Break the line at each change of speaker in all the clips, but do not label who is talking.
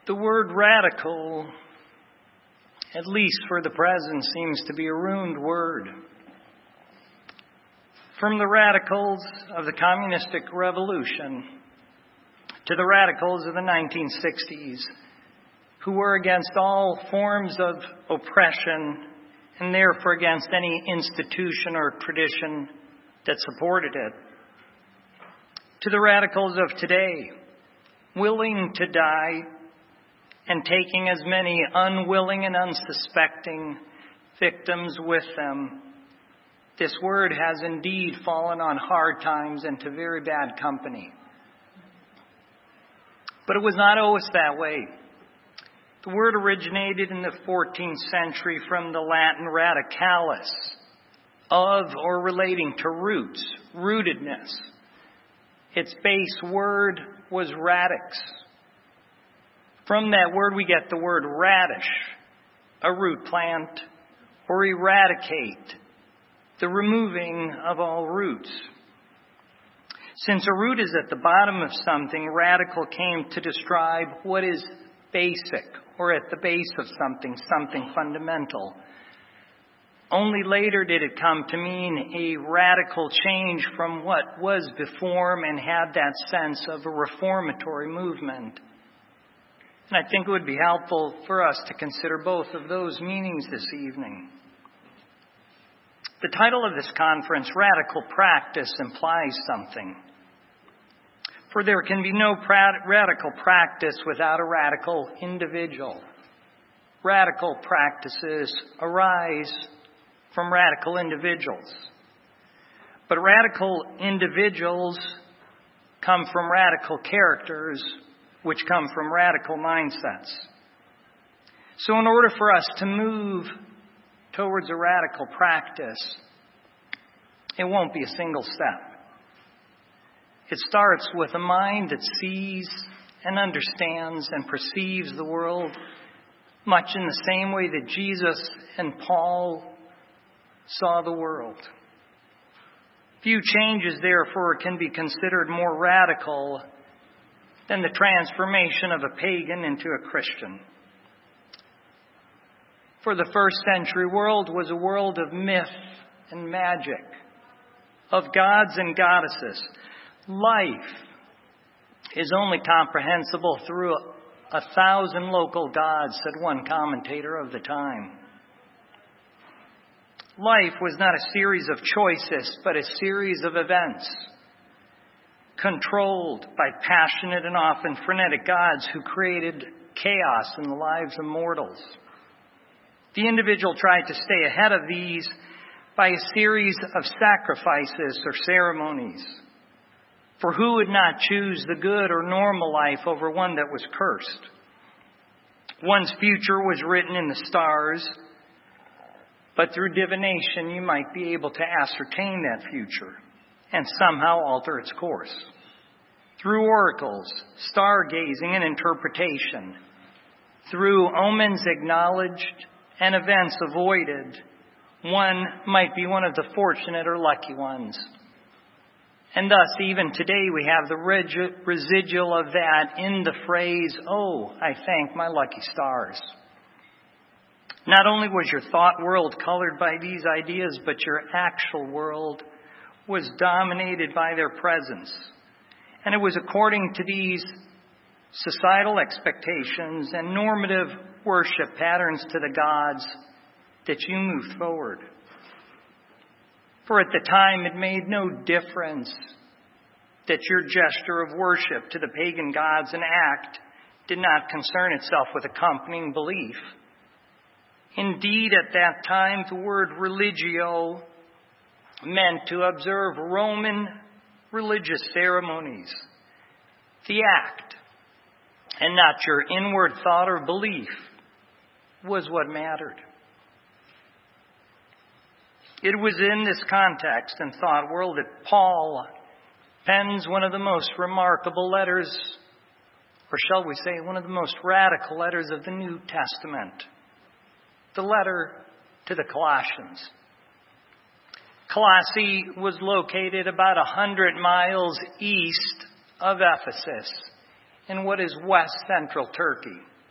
The word radical, at least for the present, seems to be a ruined word. From the radicals of the communistic revolution to the radicals of the 1960s, who were against all forms of oppression and therefore against any institution or tradition that supported it, to the radicals of today, willing to die and taking as many unwilling and unsuspecting victims with them, this word has indeed fallen on hard times and to very bad company. But it was not always that way. The word originated in the 14th century from the Latin radicalis, of or relating to roots, rootedness. Its base word was radix. From that word we get the word radish, a root plant, or eradicate, the removing of all roots. Since a root is at the bottom of something, radical came to describe what is basic, or at the base of something fundamental. Only later did it come to mean a radical change from what was before and had that sense of a reformatory movement. And I think it would be helpful for us to consider both of those meanings this evening. The title of this conference, Radical Practice, implies something. For there can be no radical practice without a radical individual. Radical practices arise from radical individuals. But radical individuals come from radical characters, which come from radical mindsets. So in order for us to move towards a radical practice, it won't be a single step. It starts with a mind that sees and understands and perceives the world much in the same way that Jesus and Paul saw the world. Few changes, therefore, can be considered more radical than the transformation of a pagan into a Christian. For the first century world was a world of myth and magic, of gods and goddesses. Life is only comprehensible through 1,000 local gods, said one commentator of the time. Life was not a series of choices, but a series of events, controlled by passionate and often frenetic gods who created chaos in the lives of mortals. The individual tried to stay ahead of these by a series of sacrifices or ceremonies. For who would not choose the good or normal life over one that was cursed? One's future was written in the stars, but through divination you might be able to ascertain that future and somehow alter its course. Through oracles, stargazing and interpretation, through omens acknowledged and events avoided, one might be one of the fortunate or lucky ones. And thus, even today, we have the residual of that in the phrase, "Oh, I thank my lucky stars." Not only was your thought world colored by these ideas, but your actual world was dominated by their presence. And it was according to these societal expectations and normative worship patterns to the gods that you moved forward. For at the time it made no difference that your gesture of worship to the pagan gods and act did not concern itself with accompanying belief. Indeed, at that time, the word religio meant to observe Roman religious ceremonies, the act, and not your inward thought or belief, was what mattered. It was in this context and thought world that Paul pens one of the most remarkable letters, or shall we say, one of the most radical letters of the New Testament, the letter to the Colossians. Colossae was located about 100 miles east of Ephesus in what is west central Turkey.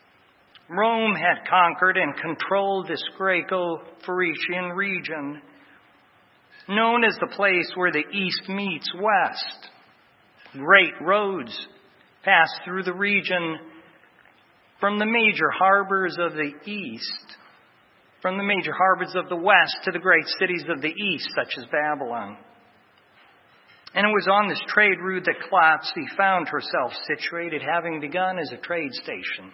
Rome had conquered and controlled this Greco-Phoenician region, known as the place where the east meets west. Great roads passed through the region from the major harbors of the east, from the major harbors of the west to the great cities of the east, such as Babylon. And it was on this trade route that Colossae found herself situated, having begun as a trade station.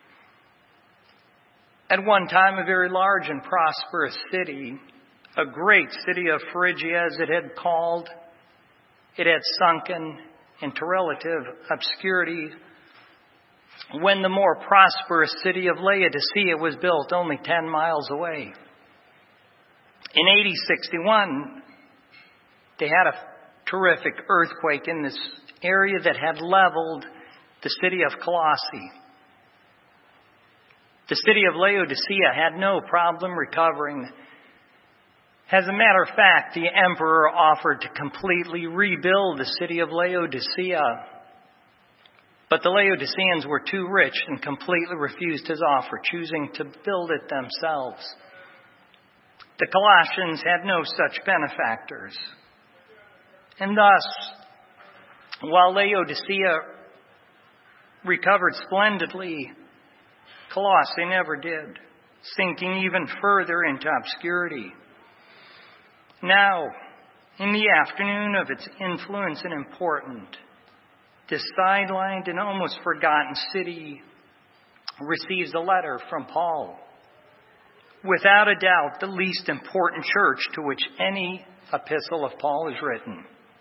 At one time, a very large and prosperous city, a great city of Phrygia, as it had called, it had sunken into relative obscurity when the more prosperous city of Laodicea was built only 10 miles away. In AD 61, they had a terrific earthquake in this area that had leveled the city of Colossae. The city of Laodicea had no problem recovering. As a matter of fact, the emperor offered to completely rebuild the city of Laodicea, but the Laodiceans were too rich and completely refused his offer, choosing to build it themselves. The Colossians had no such benefactors. And thus, while Laodicea recovered splendidly, Colossae never did, sinking even further into obscurity. Now, in the afternoon of its influence and importance, this sidelined and almost forgotten city receives a letter from Paul. Without a doubt, the least important church to which any epistle of Paul is written.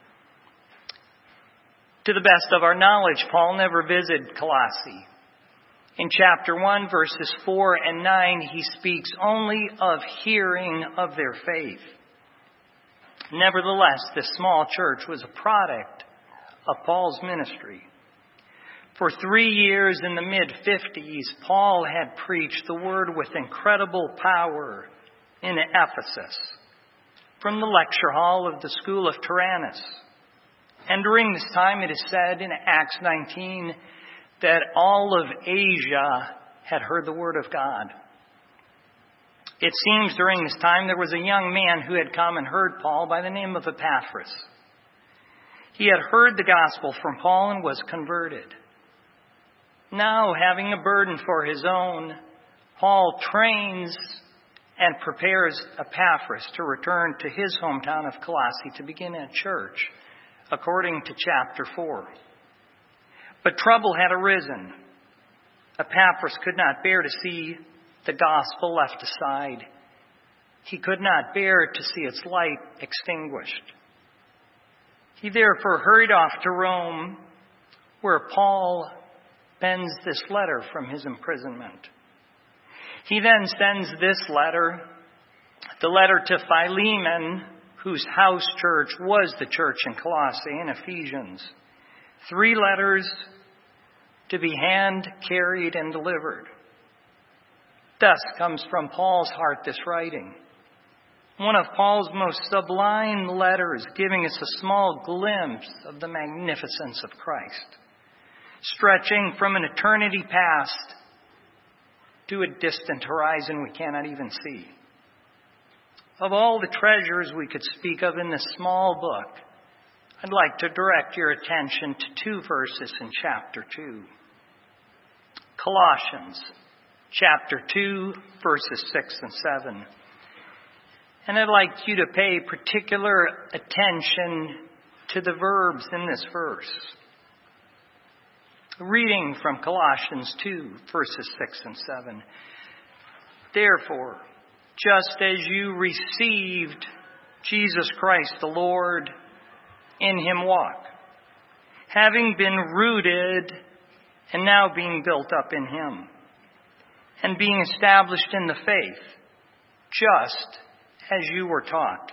To the best of our knowledge, Paul never visited Colossae. In chapter 1, verses 4 and 9, he speaks only of hearing of their faith. Nevertheless, this small church was a product of Paul's ministry. For 3 years in the mid-50s, Paul had preached the word with incredible power in Ephesus, from the lecture hall of the school of Tyrannus. And during this time, it is said in Acts 19 that all of Asia had heard the word of God. It seems during this time there was a young man who had come and heard Paul by the name of Epaphras. He had heard the gospel from Paul and was converted. Now, having a burden for his own, Paul trains and prepares Epaphras to return to his hometown of Colossae to begin a church, according to chapter 4. But trouble had arisen. Epaphras could not bear to see the gospel left aside. He could not bear to see its light extinguished. He therefore hurried off to Rome, where Paul pens this letter from his imprisonment. He then sends this letter, the letter to Philemon, whose house church was the church in Colossae, and Ephesians. 3 letters to be hand-carried and delivered. Thus comes from Paul's heart this writing. One of Paul's most sublime letters, giving us a small glimpse of the magnificence of Christ, stretching from an eternity past to a distant horizon we cannot even see. Of all the treasures we could speak of in this small book, I'd like to direct your attention to 2 verses in chapter 2. Colossians chapter 2, verses 6 and 7. And I'd like you to pay particular attention to the verbs in this verse. Reading from Colossians 2, verses 6 and 7. Therefore, just as you received Jesus Christ the Lord, in him walk, having been rooted and now being built up in him, and being established in the faith, just as you were taught.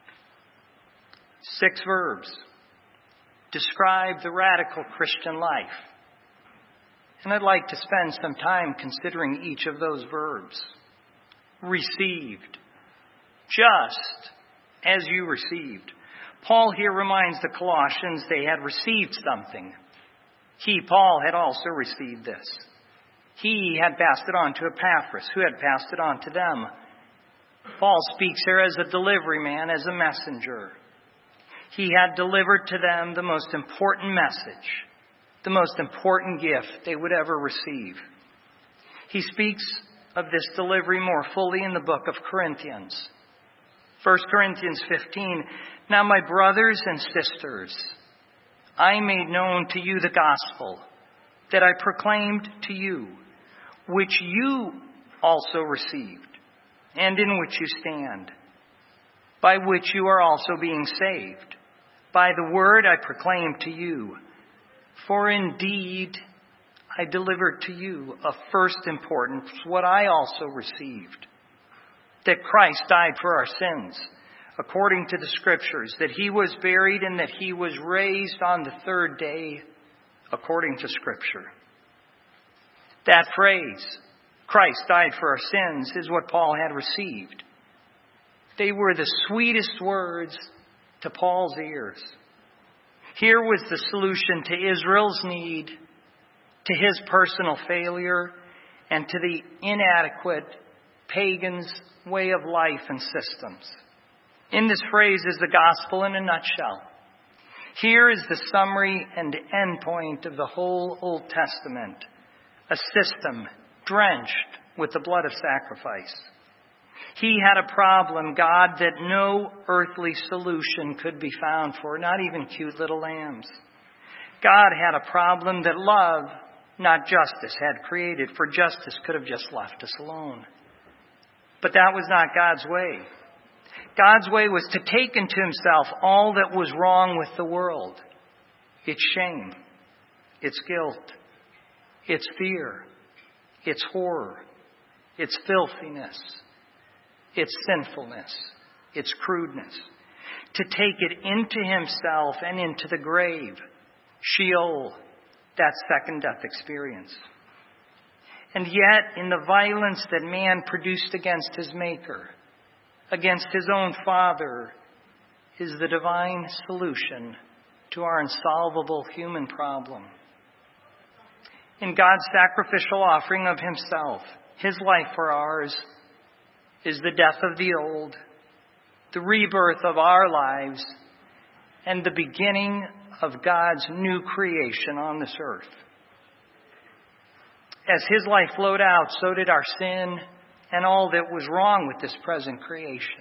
6 verbs describe the radical Christian life. And I'd like to spend some time considering each of those verbs. Received. Just as you received. Paul here reminds the Colossians they had received something. He, Paul, had also received this. He had passed it on to Epaphras, who had passed it on to them. Paul speaks here as a delivery man, as a messenger. He had delivered to them the most important message, the most important gift they would ever receive. He speaks of this delivery more fully in the book of Corinthians. 1 Corinthians 15, "Now my brothers and sisters, I made known to you the gospel that I proclaimed to you, which you also received, and in which you stand, by which you are also being saved, by the word I proclaimed to you. For indeed, I delivered to you of first importance what I also received, that Christ died for our sins, according to the Scriptures, that he was buried and that he was raised on the third day, according to Scripture." That phrase, Christ died for our sins, is what Paul had received. They were the sweetest words to Paul's ears. Here was the solution to Israel's need, to his personal failure, and to the inadequate pagans' way of life and systems. In this phrase is the gospel in a nutshell. Here is the summary and end point of the whole Old Testament, a system drenched with the blood of sacrifice. He had a problem, God, that no earthly solution could be found for, not even cute little lambs. God had a problem that love, not justice, had created, for justice could have just left us alone. But that was not God's way. God's way was to take into himself all that was wrong with the world. Its shame, its guilt, its fear, its horror, its filthiness, its sinfulness, its crudeness. To take it into himself and into the grave, Sheol, that second death experience. And yet, in the violence that man produced against his Maker, against his own Father, is the divine solution to our insolvable human problem. In God's sacrificial offering of himself, his life for ours, is the death of the old, the rebirth of our lives, and the beginning of God's new creation on this earth. As his life flowed out, so did our sin and all that was wrong with this present creation.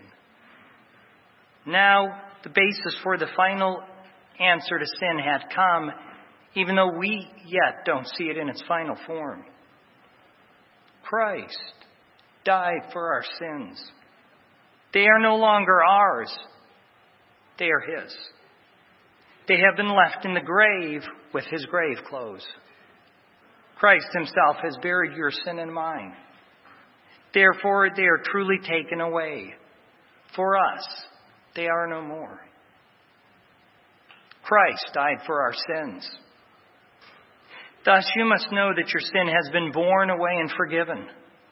Now, the basis for the final answer to sin had come, even though we yet don't see it in its final form. Christ died for our sins. They are no longer ours. They are his. They have been left in the grave with his grave clothes. Christ himself has buried your sin and mine. Therefore, they are truly taken away. For us, they are no more. Christ died for our sins. Thus, you must know that your sin has been borne away and forgiven.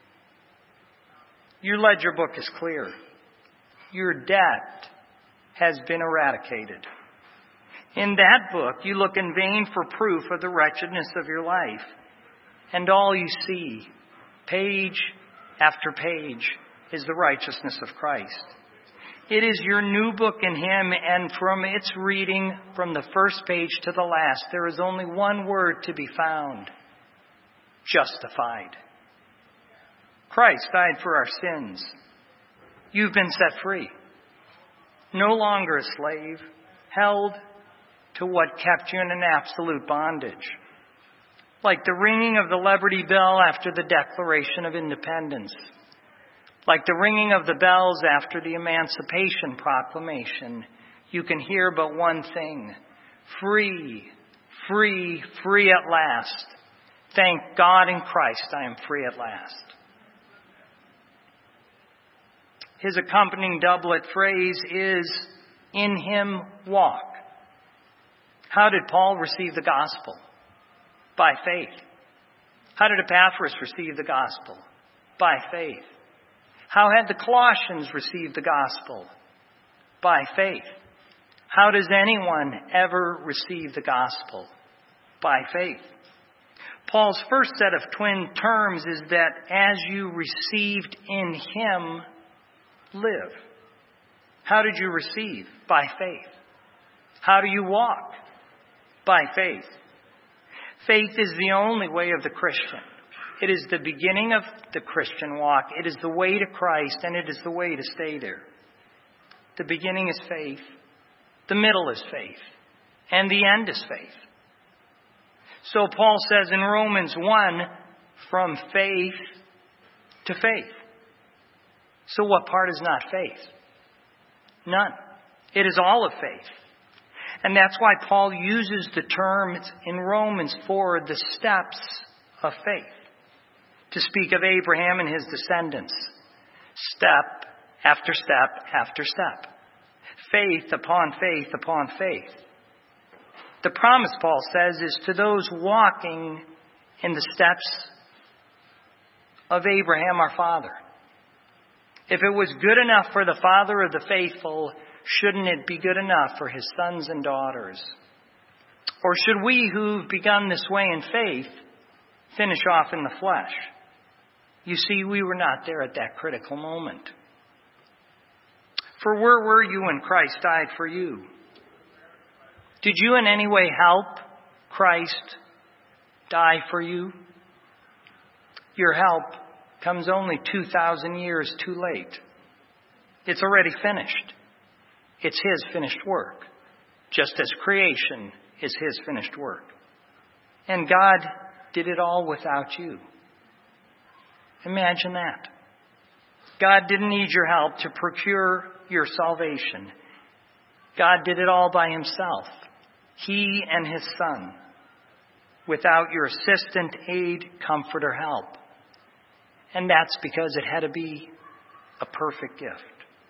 Your ledger book is clear. Your debt has been eradicated. In that book, you look in vain for proof of the wretchedness of your life. And all you see, page after page, is the righteousness of Christ. It is your new book in him, and from its reading, from the first page to the last, there is only one word to be found: justified. Christ died for our sins. You've been set free. No longer a slave, held to what kept you in an absolute bondage. Like the ringing of the Liberty Bell after the Declaration of Independence. Like the ringing of the bells after the Emancipation Proclamation, you can hear but one thing: free, free, free at last. Thank God in Christ I am free at last. His accompanying doublet phrase is, in him walk. How did Paul receive the gospel? By faith. How did Epaphras receive the gospel? By faith. How had the Colossians received the gospel? By faith. How does anyone ever receive the gospel? By faith. Paul's first set of twin terms is that as you received in Him, live. How did you receive? By faith. How do you walk? By faith. Faith is the only way of the Christian. It is the beginning of the Christian walk. It is the way to Christ, and it is the way to stay there. The beginning is faith. The middle is faith. And the end is faith. So Paul says in Romans 1, from faith to faith. So what part is not faith? None. It is all of faith. And that's why Paul uses the terms in Romans for the steps of faith to speak of Abraham and his descendants. Step after step after step. Faith upon faith upon faith. The promise, Paul says, is to those walking in the steps of Abraham, our father. If it was good enough for the father of the faithful, shouldn't it be good enough for his sons and daughters? Or should we who've begun this way in faith finish off in the flesh? You see, we were not there at that critical moment. For where were you when Christ died for you? Did you in any way help Christ die for you? Your help comes only 2,000 years too late. It's already finished. It's His finished work, just as creation is His finished work. And God did it all without you. Imagine that. God didn't need your help to procure your salvation. God did it all by Himself. He and His Son, without your assistant, aid, comfort, or help. And that's because it had to be a perfect gift.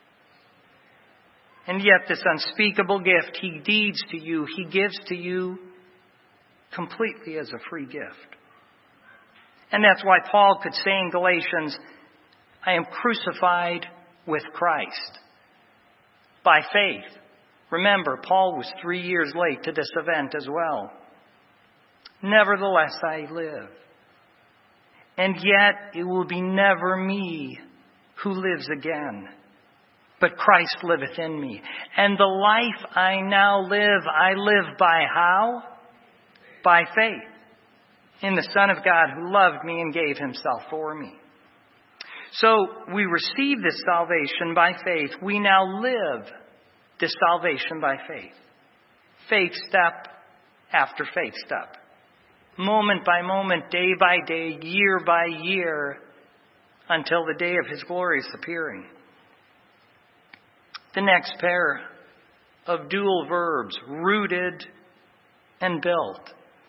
And yet this unspeakable gift He deeds to you, He gives to you completely as a free gift. And that's why Paul could say in Galatians, I am crucified with Christ. By faith. Remember, Paul was 3 years late to this event as well. Nevertheless, I live. And yet it will be never me who lives again, but Christ liveth in me. And the life I now live, I live by how? By faith in the Son of God who loved me and gave Himself for me. So we receive this salvation by faith. We now live this salvation by faith. Faith step after faith step. Moment by moment, day by day, year by year, until the day of His glorious appearing. The next pair of dual verbs, rooted and built.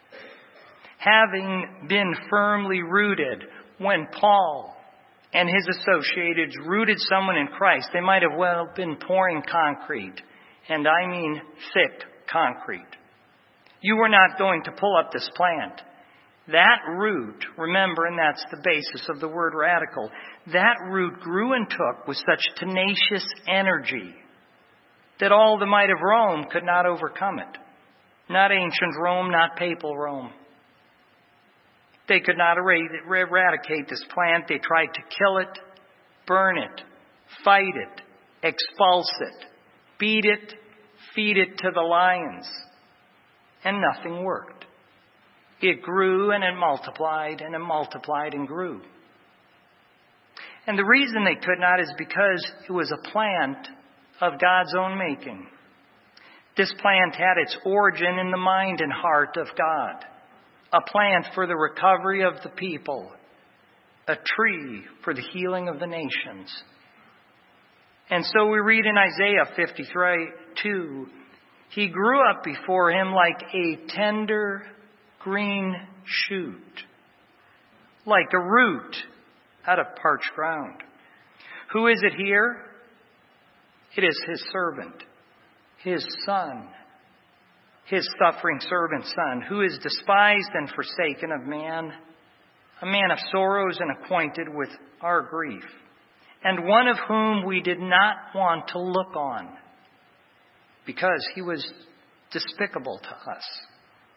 Having been firmly rooted, when Paul and his associates rooted someone in Christ, they might have well been pouring concrete, and I mean thick concrete. You were not going to pull up this plant. That root, remember, and that's the basis of the word radical, that root grew and took with such tenacious energy that all the might of Rome could not overcome it. Not ancient Rome, not papal Rome. They could not eradicate this plant. They tried to kill it, burn it, fight it, expulse it, beat it, feed it to the lions. And nothing worked. It grew and it multiplied and grew. And the reason they could not is because it was a plant of God's own making. This plant had its origin in the mind and heart of God. A plant for the recovery of the people. A tree for the healing of the nations. And so we read in Isaiah 53:2, He grew up before Him like a tender green shoot, like a root out of parched ground. Who is it here? It is His servant, His Son, His suffering servant Son, who is despised and forsaken of man, a man of sorrows and acquainted with our grief, and one of whom we did not want to look on, because He was despicable to us,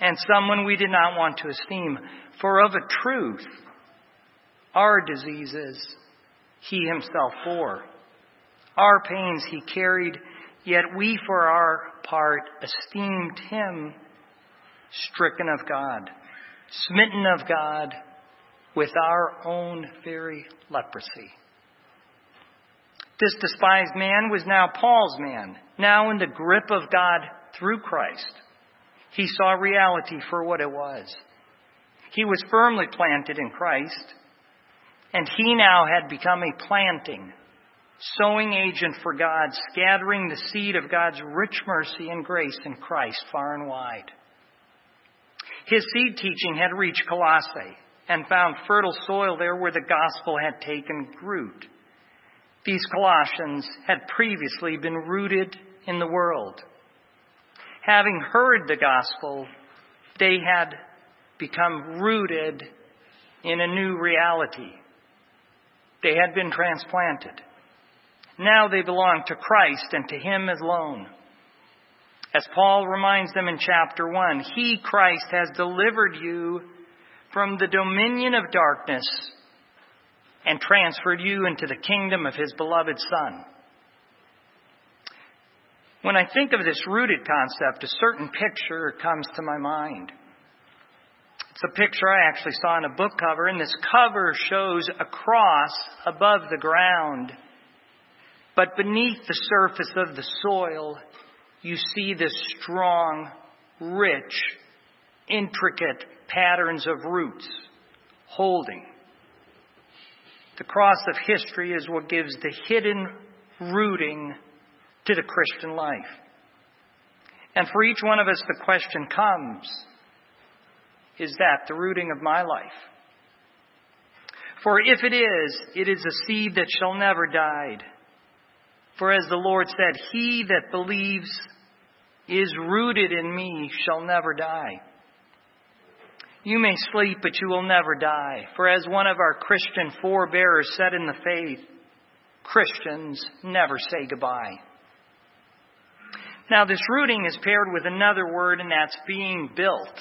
and someone we did not want to esteem. For of a truth, our diseases he himself bore. Our pains he carried, yet we for our part esteemed him stricken of God, smitten of God with our own very leprosy. This despised man was now Paul's man, now in the grip of God through Christ. He saw reality for what it was. He was firmly planted in Christ, and he now had become a planting, sowing agent for God, scattering the seed of God's rich mercy and grace in Christ far and wide. His seed teaching had reached Colossae and found fertile soil there where the gospel had taken root. These Colossians had previously been rooted in the world. Having heard the gospel, they had become rooted in a new reality. They had been transplanted. Now they belong to Christ and to him alone. As Paul reminds them in chapter 1, he, Christ, has delivered you from the dominion of darkness and transferred you into the kingdom of his beloved Son. When I think of this rooted concept, a certain picture comes to my mind. It's a picture I actually saw in a book cover, and this cover shows a cross above the ground. But beneath the surface of the soil, you see the strong, rich, intricate patterns of roots holding. The cross of history is what gives the hidden rooting to the Christian life. And for each one of us, the question comes, is that the rooting of my life? For if it is a seed that shall never die. For as the Lord said, he that believes is rooted in me shall never die. You may sleep, but you will never die. For as one of our Christian forebearers said in the faith, Christians never say goodbye. Now, this rooting is paired with another word, and that's being built.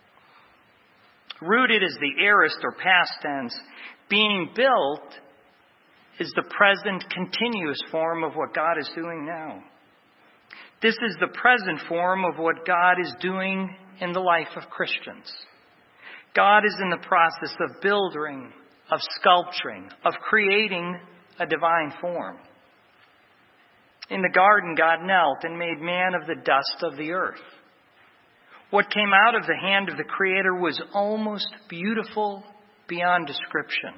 Rooted is the aorist or past tense. Being built is the present continuous form of what God is doing now. This is the present form of what God is doing in the life of Christians. God is in the process of building, of sculpturing, of creating a divine form. In the garden, God knelt and made man of the dust of the earth. What came out of the hand of the Creator was almost beautiful beyond description.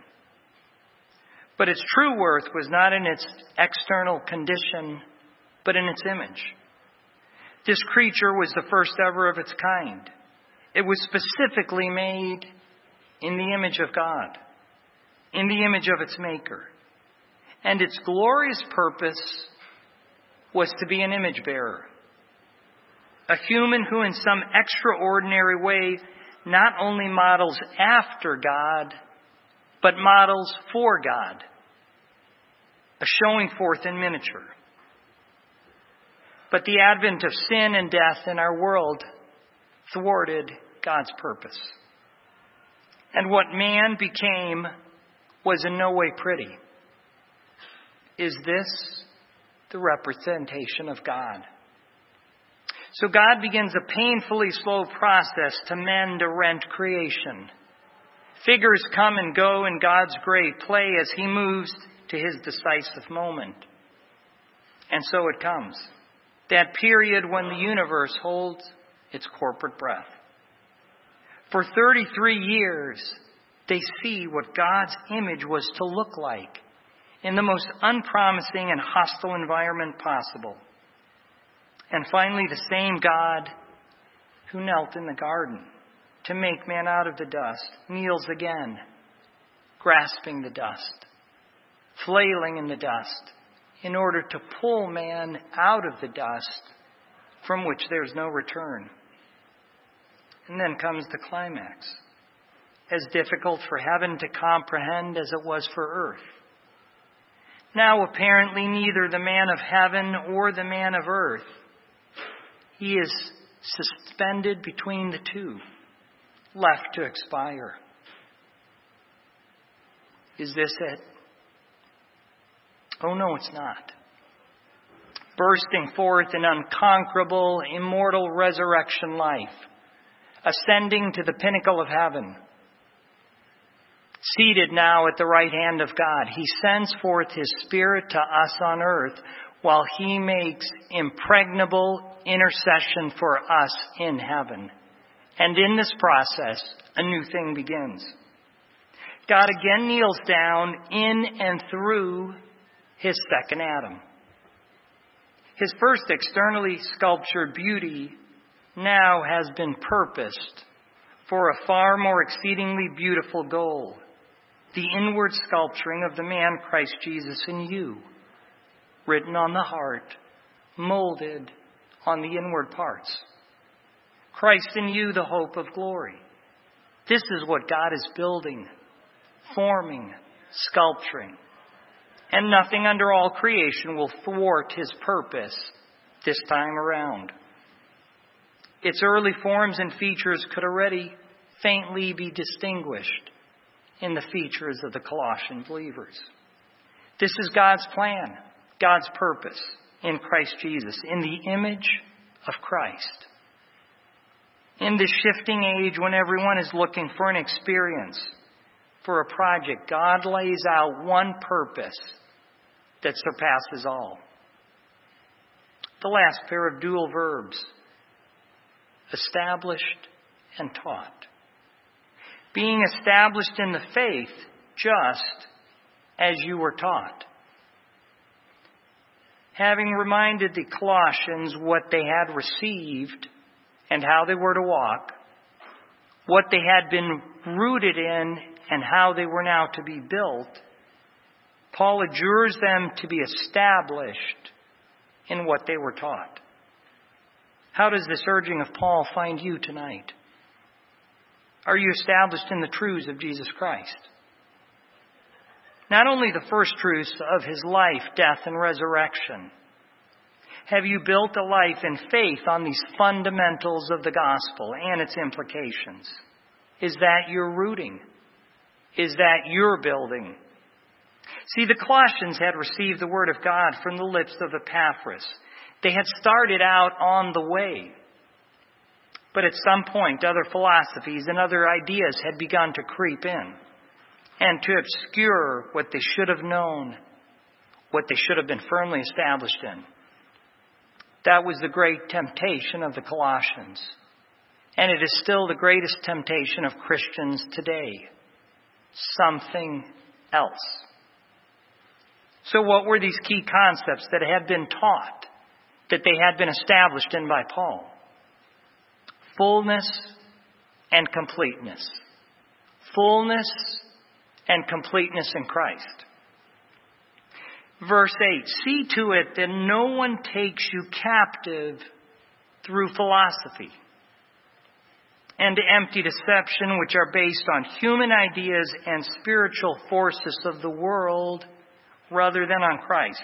But its true worth was not in its external condition, but in its image. This creature was the first ever of its kind. It was specifically made in the image of God, in the image of its Maker. And its glorious purpose was to be an image bearer. A human who in some extraordinary way not only models after God, but models for God. A showing forth in miniature. But the advent of sin and death in our world thwarted God's purpose. And what man became was in no way pretty. Is this the representation of God? So God begins a painfully slow process to mend a rent creation. Figures come and go in God's great play as he moves to his decisive moment. And so it comes. That period when the universe holds its corporate breath. For 33 years, they see what God's image was to look like in the most unpromising and hostile environment possible. And finally, the same God who knelt in the garden to make man out of the dust kneels again, grasping the dust, flailing in the dust, in order to pull man out of the dust from which there's no return. And then comes the climax, as difficult for heaven to comprehend as it was for earth. Now apparently neither the man of heaven or the man of earth, he is suspended between the two, left to expire. Is this it? Oh no, it's not. Bursting forth in unconquerable, immortal resurrection life, ascending to the pinnacle of heaven, seated now at the right hand of God, He sends forth His Spirit to us on earth while He makes impregnable intercession for us in heaven. And in this process, a new thing begins. God again kneels down in and through His second Adam. His first externally sculptured beauty now has been purposed for a far more exceedingly beautiful goal, the inward sculpturing of the man Christ Jesus in you, written on the heart, molded on the inward parts. Christ in you, the hope of glory. This is what God is building, forming, sculpturing. And nothing under all creation will thwart His purpose this time around. Its early forms and features could already faintly be distinguished in the features of the Colossian believers. This is God's plan, God's purpose in Christ Jesus, in the image of Christ. In this shifting age when everyone is looking for an experience, for a project, God lays out one purpose that surpasses all. The last pair of dual verbs, established and taught. Being established in the faith just as you were taught. Having reminded the Colossians what they had received and how they were to walk, what they had been rooted in and how they were now to be built, Paul adjures them to be established in what they were taught. How does this urging of Paul find you tonight? Are you established in the truths of Jesus Christ? Not only the first truths of His life, death, and resurrection. Have you built a life in faith on these fundamentals of the gospel and its implications? Is that your rooting? Is that your building? See, the Colossians had received the word of God from the lips of Epaphras. They had started out on the way. But at some point, other philosophies and other ideas had begun to creep in and to obscure what they should have known, what they should have been firmly established in. That was the great temptation of the Colossians. And it is still the greatest temptation of Christians today. Something else. So what were these key concepts that had been taught, that they had been established in by Paul? Fullness and completeness. Fullness and completeness in Christ. Verse 8, see to it that no one takes you captive through philosophy and empty deception which are based on human ideas and spiritual forces of the world rather than on Christ.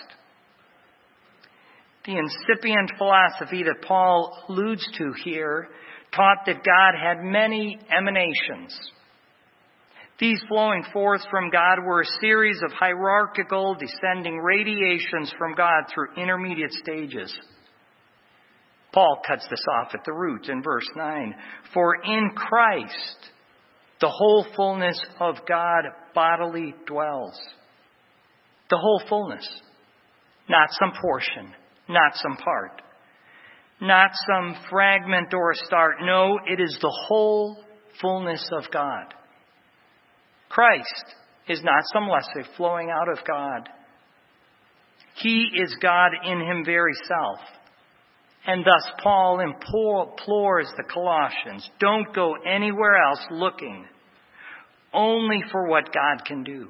The incipient philosophy that Paul alludes to here taught that God had many emanations. These flowing forth from God were a series of hierarchical descending radiations from God through intermediate stages. Paul cuts this off at the root in verse 9. For in Christ the whole fullness of God bodily dwells. The whole fullness. Not some portion. Not some part. Not some fragment or a start. No, it is the whole fullness of God. Christ is not some lesser flowing out of God. He is God in Him very self. And thus Paul implores the Colossians, don't go anywhere else looking only for what God can do.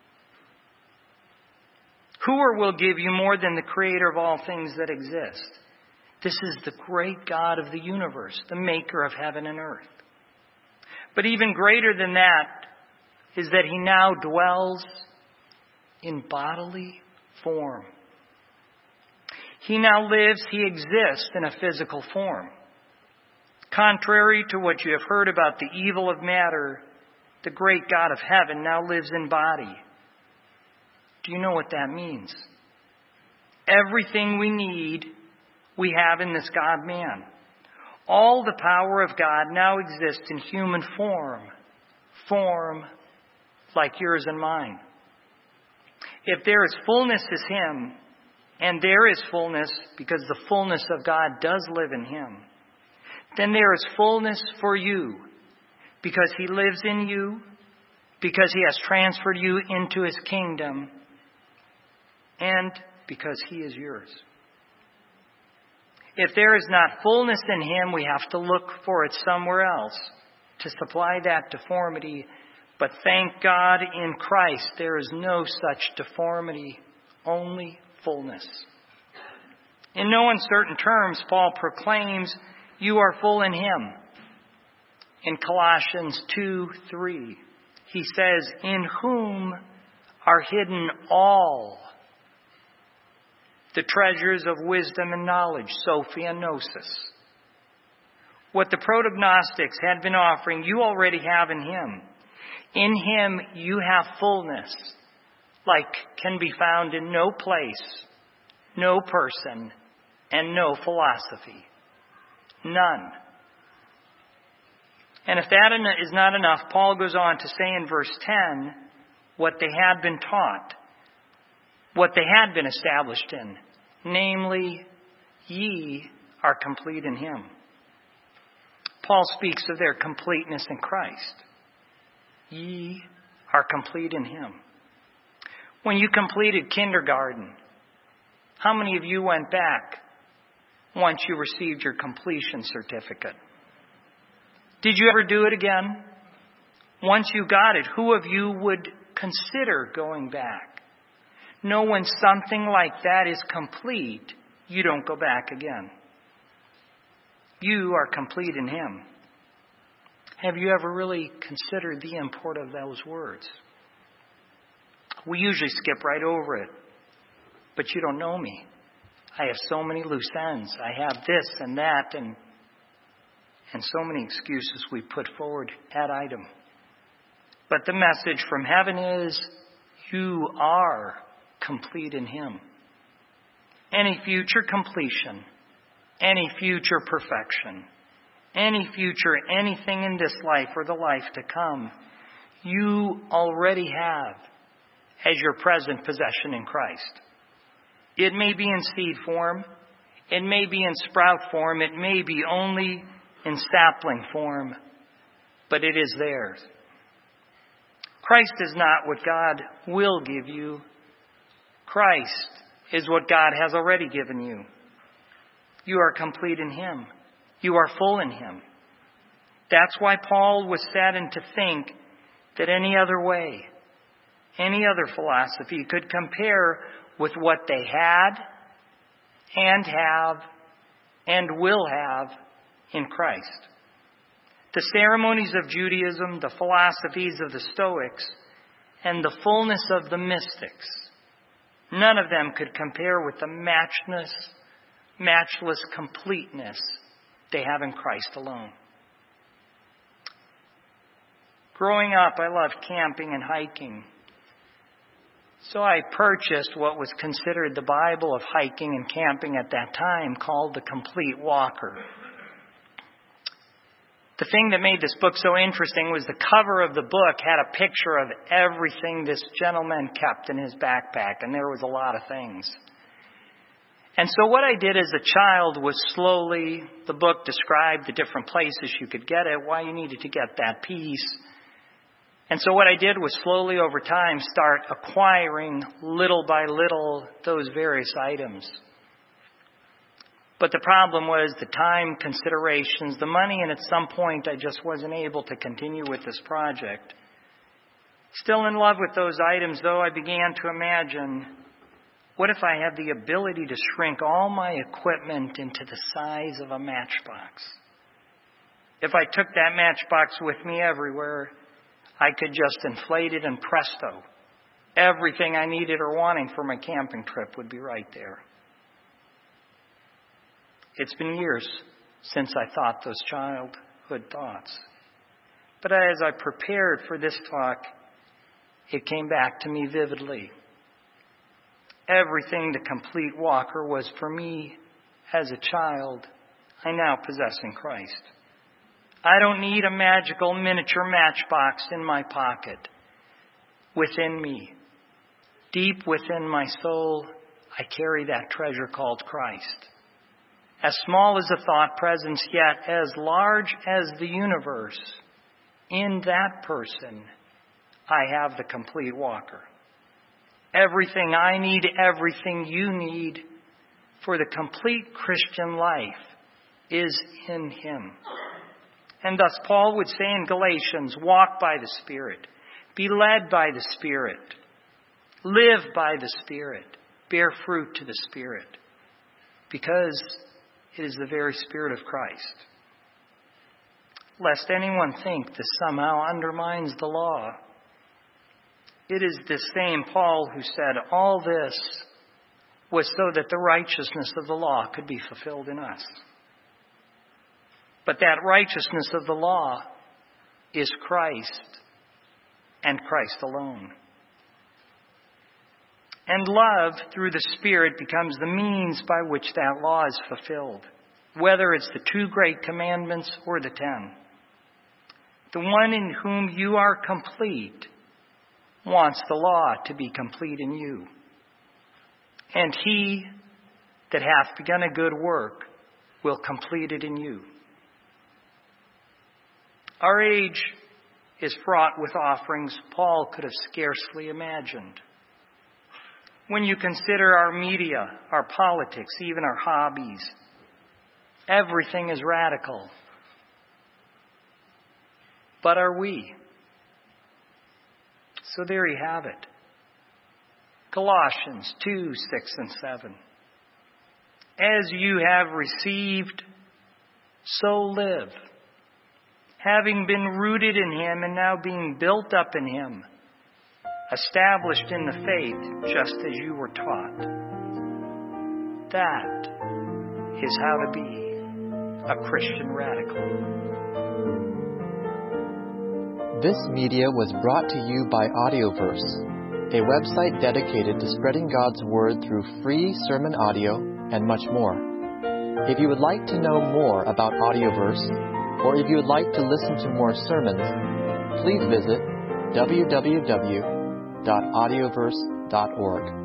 Who or will give you more than the Creator of all things that exist? This is the great God of the universe, the maker of heaven and earth. But even greater than that is that He now dwells in bodily form. He now lives, He exists in a physical form. Contrary to what you have heard about the evil of matter, the great God of heaven now lives in body. Do you know what that means? Everything we need, we have in this God-man. All the power of God now exists in human form like yours and mine. If there is fullness as Him, and there is fullness because the fullness of God does live in Him, then there is fullness for you because He lives in you, because He has transferred you into His kingdom, and because He is yours. If there is not fullness in Him, we have to look for it somewhere else to supply that deformity. But thank God in Christ there is no such deformity, only fullness. In no uncertain terms, Paul proclaims, you are full in Him. In Colossians 2:3, he says, in whom are hidden all the treasures of wisdom and knowledge, Sophia and Gnosis. What the proto-Gnostics had been offering, you already have in Him. In Him you have fullness, like can be found in no place, no person, and no philosophy. None. And if that is not enough, Paul goes on to say in verse 10 what they had been taught, what they had been established in, namely, ye are complete in Him. Paul speaks of their completeness in Christ. Ye are complete in Him. When you completed kindergarten, how many of you went back once you received your completion certificate? Did you ever do it again? Once you got it, who of you would consider going back? No, when something like that is complete, you don't go back again. You are complete in Him. Have you ever really considered the import of those words? We usually skip right over it. But you don't know me. I have so many loose ends. I have this and that and so many excuses we put forward ad item. But the message from heaven is, you are complete in Him. Any future completion, any future perfection, any future anything in this life or the life to come, you already have as your present possession in Christ. It may be in seed form, it may be in sprout form, it may be only in sapling form, but it is theirs. Christ is not what God will give you. Christ is what God has already given you. You are complete in Him. You are full in Him. That's why Paul was saddened to think that any other way, any other philosophy could compare with what they had and have and will have in Christ. The ceremonies of Judaism, the philosophies of the Stoics, and the fullness of the mystics, none of them could compare with the matchless completeness they have in Christ alone. Growing up, I loved camping and hiking. So I purchased what was considered the Bible of hiking and camping at that time, called The Complete Walker. The thing that made this book so interesting was the cover of the book had a picture of everything this gentleman kept in his backpack, and there was a lot of things. And so what I did as a child was slowly, the book described the different places you could get it, why you needed to get that piece. And so what I did was slowly over time start acquiring little by little those various items. But the problem was the time considerations, the money, and at some point I just wasn't able to continue with this project. Still in love with those items, though, I began to imagine, what if I had the ability to shrink all my equipment into the size of a matchbox? If I took that matchbox with me everywhere, I could just inflate it and presto, everything I needed or wanting for my camping trip would be right there. It's been years since I thought those childhood thoughts. But as I prepared for this talk, it came back to me vividly. Everything the complete walker was for me as a child, I now possess in Christ. I don't need a magical miniature matchbox in my pocket. Within me, deep within my soul, I carry that treasure called Christ. As small as a thought presence, yet as large as the universe, in that person, I have the complete walker. Everything I need, everything you need for the complete Christian life is in him. And thus Paul would say in Galatians, walk by the Spirit, be led by the Spirit, live by the Spirit, bear fruit to the Spirit, because it is the very Spirit of Christ. Lest anyone think this somehow undermines the law. It is this same Paul who said all this was so that the righteousness of the law could be fulfilled in us. But that righteousness of the law is Christ and Christ alone. And love through the Spirit becomes the means by which that law is fulfilled, whether it's the 2 great commandments or the 10. The one in whom you are complete wants the law to be complete in you. And he that hath begun a good work will complete it in you. Our age is fraught with offerings Paul could have scarcely imagined. When you consider our media, our politics, even our hobbies, everything is radical. But are we? So there you have it. Colossians 2, 6 and 7. As you have received, so live, having been rooted in him and now being built up in him, established in the faith just as you were taught. That is how to be a Christian radical.
This media was brought to you by Audioverse, a website dedicated to spreading God's Word through free sermon audio and much more. If you would like to know more about Audioverse, or if you would like to listen to more sermons, please visit www.audioverse.org.